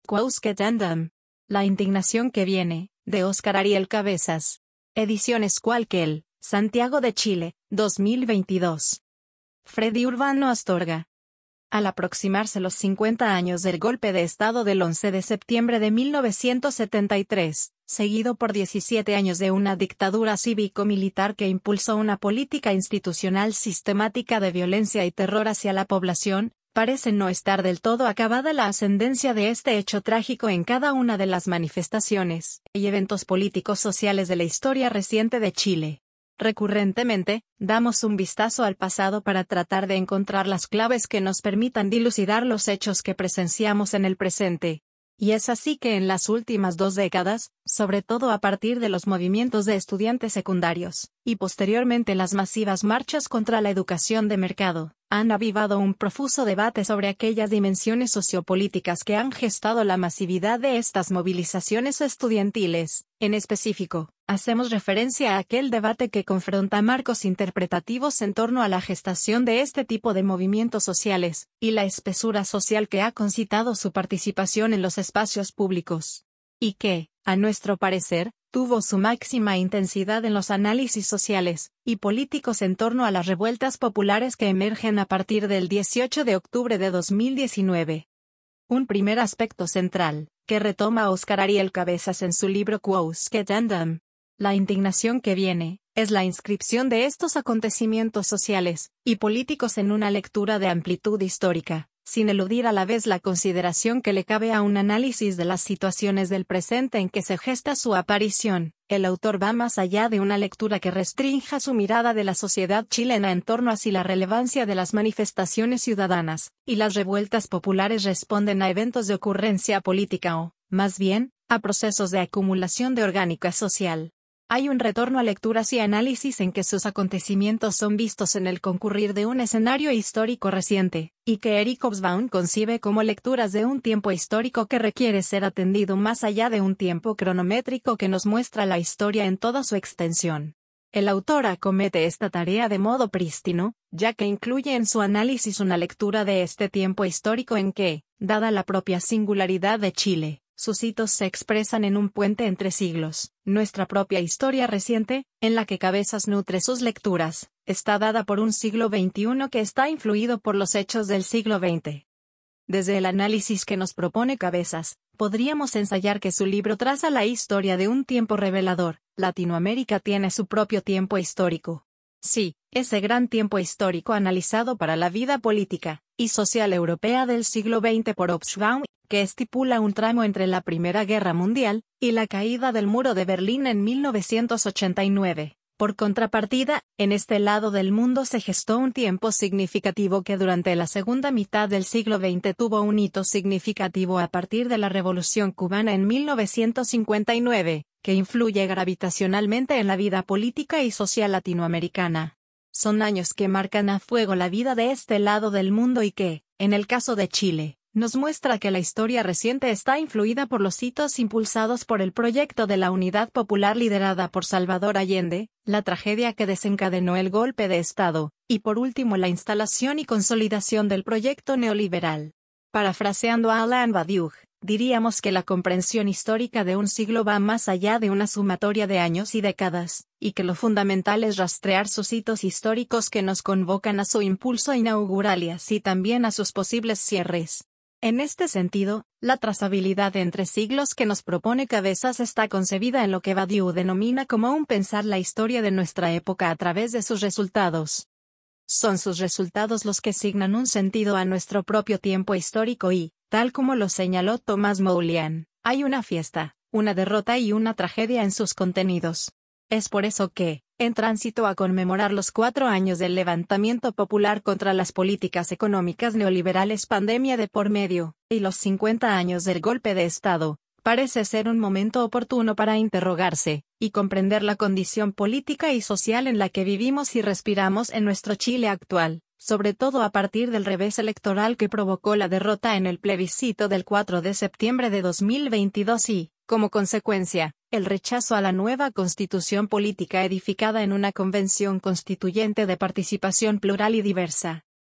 Quausquetandam. La indignación que viene, de Óscar Ariel Cabezas. Ediciones Cualquiel, Santiago de Chile, 2022. Freddy Urbano Astorga. Al aproximarse los 50 años del golpe de Estado del 11 de septiembre de 1973, seguido por 17 años de una dictadura cívico-militar que impulsó una política institucional sistemática de violencia y terror hacia la población, parece no estar del todo acabada la ascendencia de este hecho trágico en cada una de las manifestaciones y eventos políticos sociales de la historia reciente de Chile. Recurrentemente, damos un vistazo al pasado para tratar de encontrar las claves que nos permitan dilucidar los hechos que presenciamos en el presente. Y es así que en las últimas 2 décadas, sobre todo a partir de los movimientos de estudiantes secundarios, y posteriormente las masivas marchas contra la educación de mercado, han avivado un profuso debate sobre aquellas dimensiones sociopolíticas que han gestado la masividad de estas movilizaciones estudiantiles. En específico, hacemos referencia a aquel debate que confronta marcos interpretativos en torno a la gestación de este tipo de movimientos sociales, y la espesura social que ha concitado su participación en los espacios públicos. Y que, a nuestro parecer, tuvo su máxima intensidad en los análisis sociales y políticos en torno a las revueltas populares que emergen a partir del 18 de octubre de 2019. Un primer aspecto central, que retoma Óscar Ariel Cabezas en su libro Quausquetandam, La indignación que viene, es la inscripción de estos acontecimientos sociales y políticos en una lectura de amplitud histórica, sin eludir a la vez la consideración que le cabe a un análisis de las situaciones del presente en que se gesta su aparición. El autor va más allá de una lectura que restrinja su mirada de la sociedad chilena en torno a si la relevancia de las manifestaciones ciudadanas y las revueltas populares responden a eventos de ocurrencia política o, más bien, a procesos de acumulación de orgánica social. Hay un retorno a lecturas y análisis en que sus acontecimientos son vistos en el concurrir de un escenario histórico reciente, y que Eric Hobsbawm concibe como lecturas de un tiempo histórico que requiere ser atendido más allá de un tiempo cronométrico que nos muestra la historia en toda su extensión. El autor acomete esta tarea de modo prístino, ya que incluye en su análisis una lectura de este tiempo histórico en que, dada la propia singularidad de Chile, sus hitos se expresan en un puente entre siglos. Nuestra propia historia reciente, en la que Cabezas nutre sus lecturas, está dada por un siglo XXI que está influido por los hechos del siglo XX. Desde el análisis que nos propone Cabezas, podríamos ensayar que su libro traza la historia de un tiempo revelador. Latinoamérica tiene su propio tiempo histórico. Sí, ese gran tiempo histórico analizado para la vida política y social europea del siglo XX por Hobsbawm, que estipula un tramo entre la Primera Guerra Mundial y la caída del Muro de Berlín en 1989. Por contrapartida, en este lado del mundo se gestó un tiempo significativo que durante la segunda mitad del siglo XX tuvo un hito significativo a partir de la Revolución Cubana en 1959, que influye gravitacionalmente en la vida política y social latinoamericana. Son años que marcan a fuego la vida de este lado del mundo y que, en el caso de Chile, nos muestra que la historia reciente está influida por los hitos impulsados por el proyecto de la Unidad Popular liderada por Salvador Allende, la tragedia que desencadenó el golpe de Estado, y por último la instalación y consolidación del proyecto neoliberal. Parafraseando a Alain Badiou, diríamos que la comprensión histórica de un siglo va más allá de una sumatoria de años y décadas, y que lo fundamental es rastrear sus hitos históricos que nos convocan a su impulso inaugural y así también a sus posibles cierres. En este sentido, la trazabilidad entre siglos que nos propone Cabezas está concebida en lo que Badiou denomina como un pensar la historia de nuestra época a través de sus resultados. Son sus resultados los que asignan un sentido a nuestro propio tiempo histórico y, tal como lo señaló Thomas Moulian, hay una fiesta, una derrota y una tragedia en sus contenidos. Es por eso que, en tránsito a conmemorar los 4 años del levantamiento popular contra las políticas económicas neoliberales, pandemia de por medio, y los 50 años del golpe de Estado, parece ser un momento oportuno para interrogarse y comprender la condición política y social en la que vivimos y respiramos en nuestro Chile actual, sobre todo a partir del revés electoral que provocó la derrota en el plebiscito del 4 de septiembre de 2022 y, como consecuencia, el rechazo a la nueva constitución política edificada en una convención constituyente de participación plural y diversa.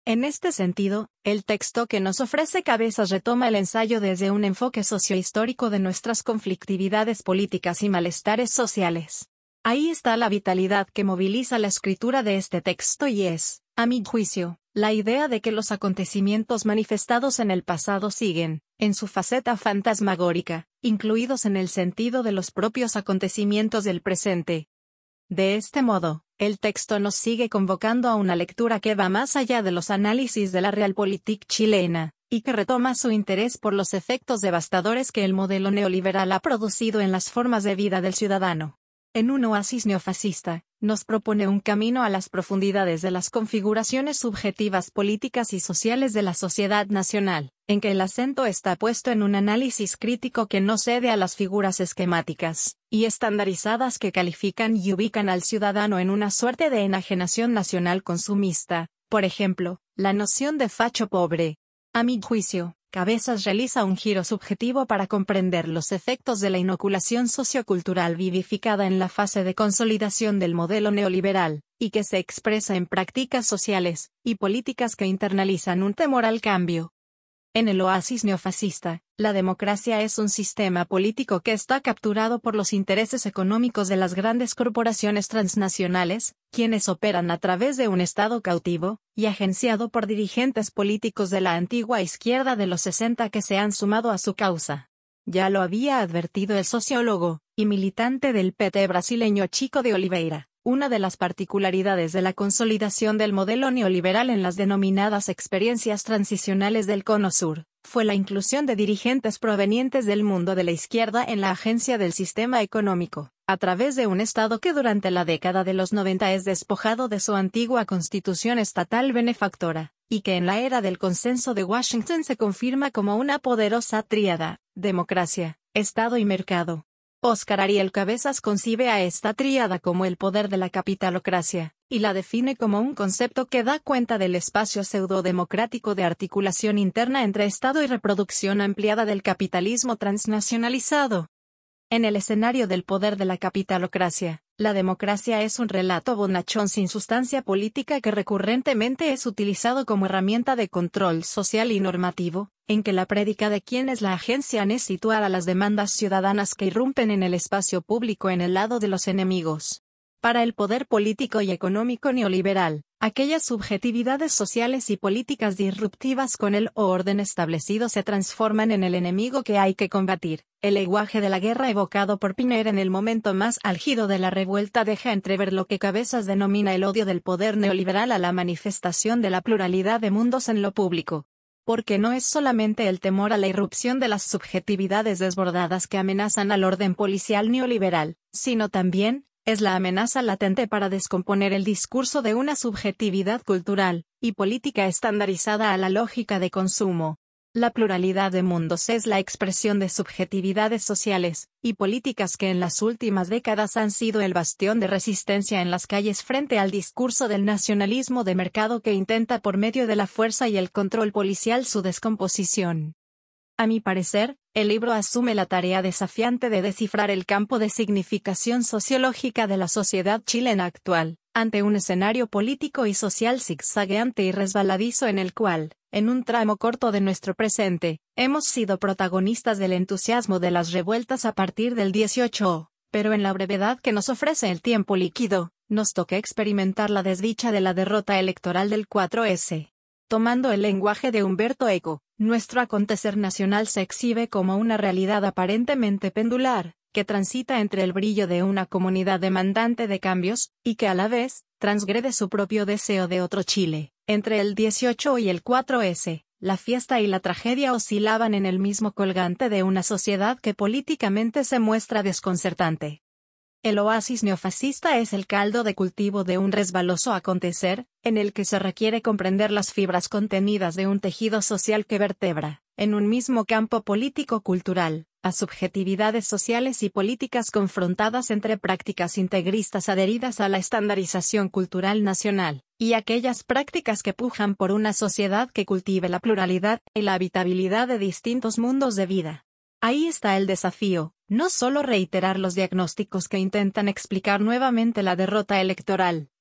En este sentido, el texto que nos ofrece Cabezas retoma el ensayo desde un enfoque sociohistórico de nuestras conflictividades políticas y malestares sociales. Ahí está la vitalidad que moviliza la escritura de este texto y es, a mi juicio, la idea de que los acontecimientos manifestados en el pasado siguen, en su faceta fantasmagórica, incluidos en el sentido de los propios acontecimientos del presente. De este modo, el texto nos sigue convocando a una lectura que va más allá de los análisis de la realpolitik chilena, y que retoma su interés por los efectos devastadores que el modelo neoliberal ha producido en las formas de vida del ciudadano. En un oasis neofascista, nos propone un camino a las profundidades de las configuraciones subjetivas políticas y sociales de la sociedad nacional, en que el acento está puesto en un análisis crítico que no cede a las figuras esquemáticas y estandarizadas que califican y ubican al ciudadano en una suerte de enajenación nacional consumista, por ejemplo, la noción de facho pobre. A mi juicio, Cabezas realiza un giro subjetivo para comprender los efectos de la inoculación sociocultural vivificada en la fase de consolidación del modelo neoliberal, y que se expresa en prácticas sociales y políticas que internalizan un temor al cambio. En el oasis neofascista, la democracia es un sistema político que está capturado por los intereses económicos de las grandes corporaciones transnacionales, quienes operan a través de un Estado cautivo, y agenciado por dirigentes políticos de la antigua izquierda de los 60 que se han sumado a su causa. Ya lo había advertido el sociólogo y militante del PT brasileño Chico de Oliveira. Una de las particularidades de la consolidación del modelo neoliberal en las denominadas experiencias transicionales del Cono Sur, fue la inclusión de dirigentes provenientes del mundo de la izquierda en la agencia del sistema económico, a través de un Estado que durante la década de los 90 es despojado de su antigua constitución estatal benefactora, y que en la era del consenso de Washington se confirma como una poderosa tríada: democracia, Estado y mercado. Óscar Ariel Cabezas concibe a esta tríada como el poder de la capitalocracia, y la define como un concepto que da cuenta del espacio pseudodemocrático de articulación interna entre Estado y reproducción ampliada del capitalismo transnacionalizado. En el escenario del poder de la capitalocracia, la democracia es un relato bonachón sin sustancia política que recurrentemente es utilizado como herramienta de control social y normativo, en que la prédica de quienes la agencian es situar a las demandas ciudadanas que irrumpen en el espacio público en el lado de los enemigos. Para el poder político y económico neoliberal, aquellas subjetividades sociales y políticas disruptivas con el orden establecido se transforman en el enemigo que hay que combatir. El lenguaje de la guerra evocado por Pinera en el momento más álgido de la revuelta deja entrever lo que Cabezas denomina el odio del poder neoliberal a la manifestación de la pluralidad de mundos en lo público. Porque no es solamente el temor a la irrupción de las subjetividades desbordadas que amenazan al orden policial neoliberal, sino también es la amenaza latente para descomponer el discurso de una subjetividad cultural y política estandarizada a la lógica de consumo. La pluralidad de mundos es la expresión de subjetividades sociales y políticas que en las últimas décadas han sido el bastión de resistencia en las calles frente al discurso del nacionalismo de mercado que intenta por medio de la fuerza y el control policial su descomposición. A mi parecer, el libro asume la tarea desafiante de descifrar el campo de significación sociológica de la sociedad chilena actual, ante un escenario político y social zigzagueante y resbaladizo en el cual, en un tramo corto de nuestro presente, hemos sido protagonistas del entusiasmo de las revueltas a partir del 18, pero en la brevedad que nos ofrece el tiempo líquido, nos toca experimentar la desdicha de la derrota electoral del 4S. Tomando el lenguaje de Humberto Eco, nuestro acontecer nacional se exhibe como una realidad aparentemente pendular, que transita entre el brillo de una comunidad demandante de cambios, y que a la vez, transgrede su propio deseo de otro Chile. Entre el 18 y el 4S, la fiesta y la tragedia oscilaban en el mismo colgante de una sociedad que políticamente se muestra desconcertante. El oasis neofascista es el caldo de cultivo de un resbaloso acontecer, en el que se requiere comprender las fibras contenidas de un tejido social que vertebra, en un mismo campo político-cultural, a subjetividades sociales y políticas confrontadas entre prácticas integristas adheridas a la estandarización cultural nacional, y aquellas prácticas que pujan por una sociedad que cultive la pluralidad y la habitabilidad de distintos mundos de vida. Ahí está el desafío, no solo reiterar los diagnósticos que intentan explicar nuevamente la derrota electoral,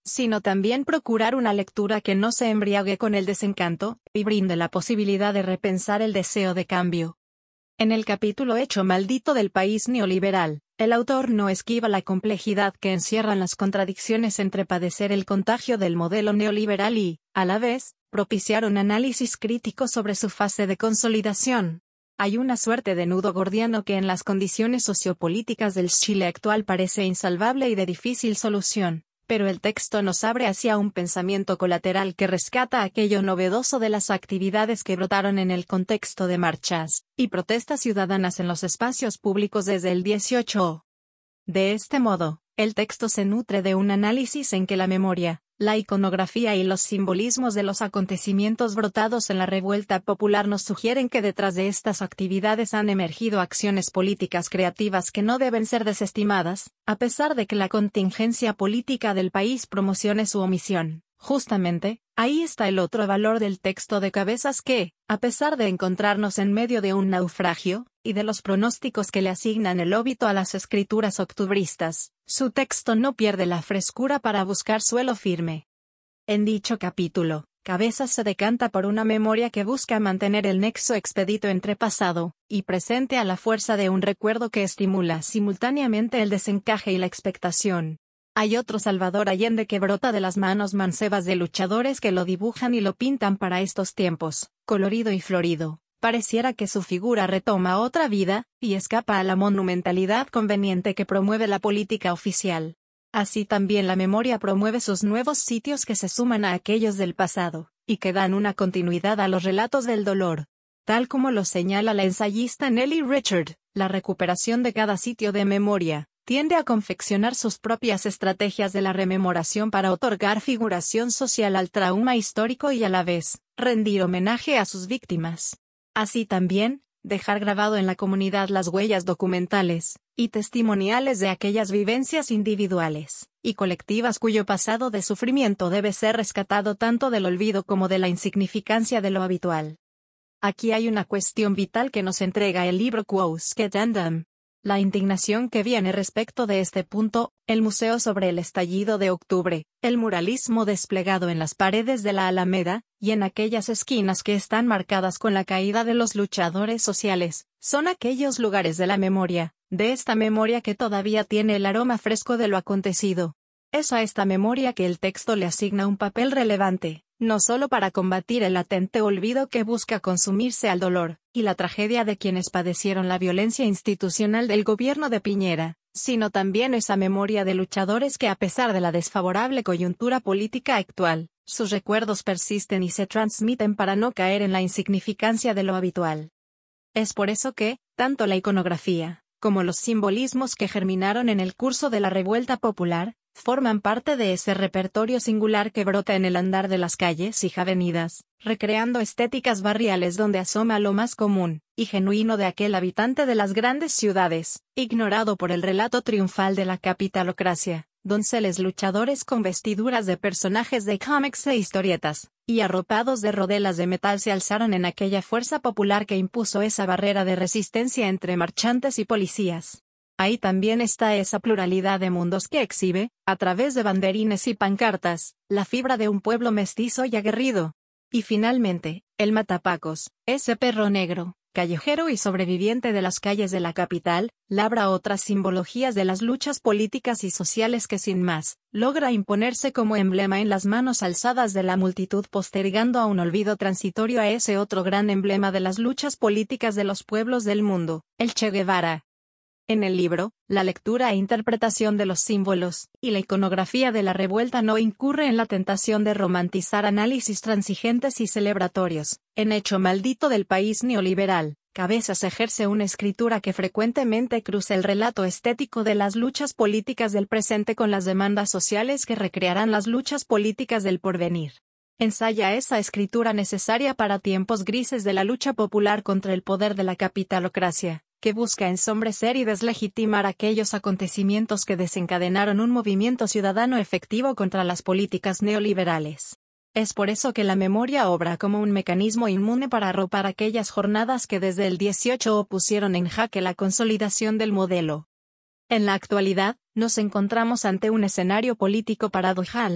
sino también procurar una lectura que no se embriague con el desencanto, y brinde la posibilidad de repensar el deseo de cambio. En el capítulo Hecho maldito del país neoliberal, el autor no esquiva la complejidad que encierran las contradicciones entre padecer el contagio del modelo neoliberal y, a la vez, propiciar un análisis crítico sobre su fase de consolidación. Hay una suerte de nudo gordiano que en las condiciones sociopolíticas del Chile actual parece insalvable y de difícil solución, pero el texto nos abre hacia un pensamiento colateral que rescata aquello novedoso de las actividades que brotaron en el contexto de marchas y protestas ciudadanas en los espacios públicos desde el 18. De este modo, el texto se nutre de un análisis en que la memoria, la iconografía y los simbolismos de los acontecimientos brotados en la revuelta popular nos sugieren que detrás de estas actividades han emergido acciones políticas creativas que no deben ser desestimadas, a pesar de que la contingencia política del país promocione su omisión. Justamente, ahí está el otro valor del texto de Cabezas que, a pesar de encontrarnos en medio de un naufragio, y de los pronósticos que le asignan el óbito a las escrituras octubristas, su texto no pierde la frescura para buscar suelo firme. En dicho capítulo, Cabezas se decanta por una memoria que busca mantener el nexo expedito entre pasado y presente a la fuerza de un recuerdo que estimula simultáneamente el desencaje y la expectación. Hay otro Salvador Allende que brota de las manos mancebas de luchadores que lo dibujan y lo pintan para estos tiempos, colorido y florido. Pareciera que su figura retoma otra vida, y escapa a la monumentalidad conveniente que promueve la política oficial. Así también la memoria promueve sus nuevos sitios que se suman a aquellos del pasado, y que dan una continuidad a los relatos del dolor. Tal como lo señala la ensayista Nelly Richard, la recuperación de cada sitio de memoria tiende a confeccionar sus propias estrategias de la rememoración para otorgar figuración social al trauma histórico y a la vez, rendir homenaje a sus víctimas. Así también, dejar grabado en la comunidad las huellas documentales y testimoniales de aquellas vivencias individuales y colectivas cuyo pasado de sufrimiento debe ser rescatado tanto del olvido como de la insignificancia de lo habitual. Aquí hay una cuestión vital que nos entrega el libro Quos Quedandam. La indignación que viene respecto de este punto, el museo sobre el estallido de octubre, el muralismo desplegado en las paredes de la Alameda, y en aquellas esquinas que están marcadas con la caída de los luchadores sociales, son aquellos lugares de la memoria, de esta memoria que todavía tiene el aroma fresco de lo acontecido. Es a esta memoria que el texto le asigna un papel relevante, no solo para combatir el latente olvido que busca consumirse al dolor y la tragedia de quienes padecieron la violencia institucional del gobierno de Piñera, sino también esa memoria de luchadores que a pesar de la desfavorable coyuntura política actual, sus recuerdos persisten y se transmiten para no caer en la insignificancia de lo habitual. Es por eso que, tanto la iconografía, como los simbolismos que germinaron en el curso de la revuelta popular, forman parte de ese repertorio singular que brota en el andar de las calles y avenidas, recreando estéticas barriales donde asoma lo más común y genuino de aquel habitante de las grandes ciudades, ignorado por el relato triunfal de la capitalocracia, donceles luchadores con vestiduras de personajes de cómics e historietas, y arropados de rodelas de metal se alzaron en aquella fuerza popular que impuso esa barrera de resistencia entre marchantes y policías. Ahí también está esa pluralidad de mundos que exhibe, a través de banderines y pancartas, la fibra de un pueblo mestizo y aguerrido. Y finalmente, el matapacos, ese perro negro, callejero y sobreviviente de las calles de la capital, labra otras simbologías de las luchas políticas y sociales que sin más, logra imponerse como emblema en las manos alzadas de la multitud postergando a un olvido transitorio a ese otro gran emblema de las luchas políticas de los pueblos del mundo, el Che Guevara. En el libro, la lectura e interpretación de los símbolos y la iconografía de la revuelta no incurre en la tentación de romantizar análisis transigentes y celebratorios. En Hecho maldito del país neoliberal, Cabezas ejerce una escritura que frecuentemente cruza el relato estético de las luchas políticas del presente con las demandas sociales que recrearán las luchas políticas del porvenir. Ensaya esa escritura necesaria para tiempos grises de la lucha popular contra el poder de la capitalocracia, que busca ensombrecer y deslegitimar aquellos acontecimientos que desencadenaron un movimiento ciudadano efectivo contra las políticas neoliberales. Es por eso que la memoria obra como un mecanismo inmune para arropar aquellas jornadas que desde el 18 pusieron en jaque la consolidación del modelo. En la actualidad, nos encontramos ante un escenario político paradojal,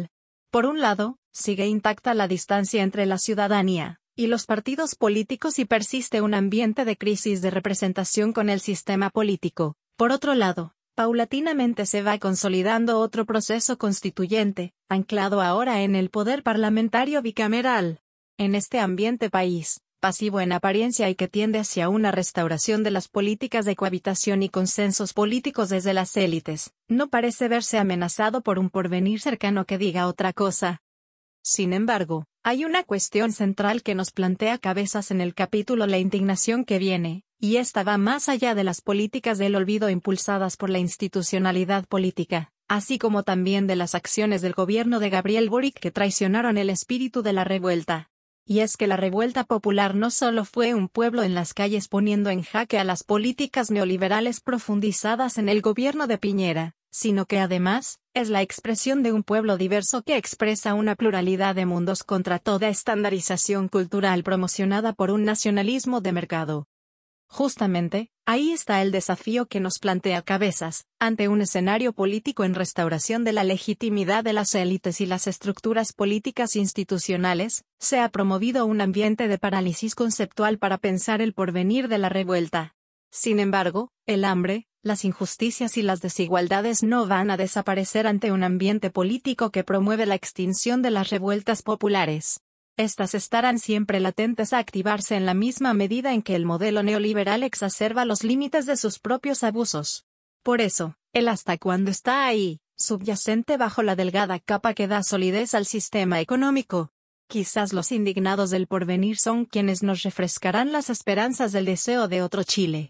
Por un lado, sigue intacta la distancia entre la ciudadanía y los partidos políticos y persiste un ambiente de crisis de representación con el sistema político. Por otro lado, paulatinamente se va consolidando otro proceso constituyente, anclado ahora en el poder parlamentario bicameral. En este ambiente país, pasivo en apariencia y que tiende hacia una restauración de las políticas de cohabitación y consensos políticos desde las élites, no parece verse amenazado por un porvenir cercano que diga otra cosa. Sin embargo, hay una cuestión central que nos plantea Cabezas en el capítulo La indignación que viene, y esta va más allá de las políticas del olvido impulsadas por la institucionalidad política, así como también de las acciones del gobierno de Gabriel Boric que traicionaron el espíritu de la revuelta. Y es que la revuelta popular no solo fue un pueblo en las calles poniendo en jaque a las políticas neoliberales profundizadas en el gobierno de Piñera, sino que además, es la expresión de un pueblo diverso que expresa una pluralidad de mundos contra toda estandarización cultural promocionada por un nacionalismo de mercado. Justamente, ahí está el desafío que nos plantea Cabezas, ante un escenario político en restauración de la legitimidad de las élites y las estructuras políticas institucionales, se ha promovido un ambiente de parálisis conceptual para pensar el porvenir de la revuelta. Sin embargo, el hambre, las injusticias y las desigualdades no van a desaparecer ante un ambiente político que promueve la extinción de las revueltas populares. Estas estarán siempre latentes a activarse en la misma medida en que el modelo neoliberal exacerba los límites de sus propios abusos. Por eso, el hasta cuándo está ahí, subyacente bajo la delgada capa que da solidez al sistema económico. Quizás los indignados del porvenir son quienes nos refrescarán las esperanzas del deseo de otro Chile.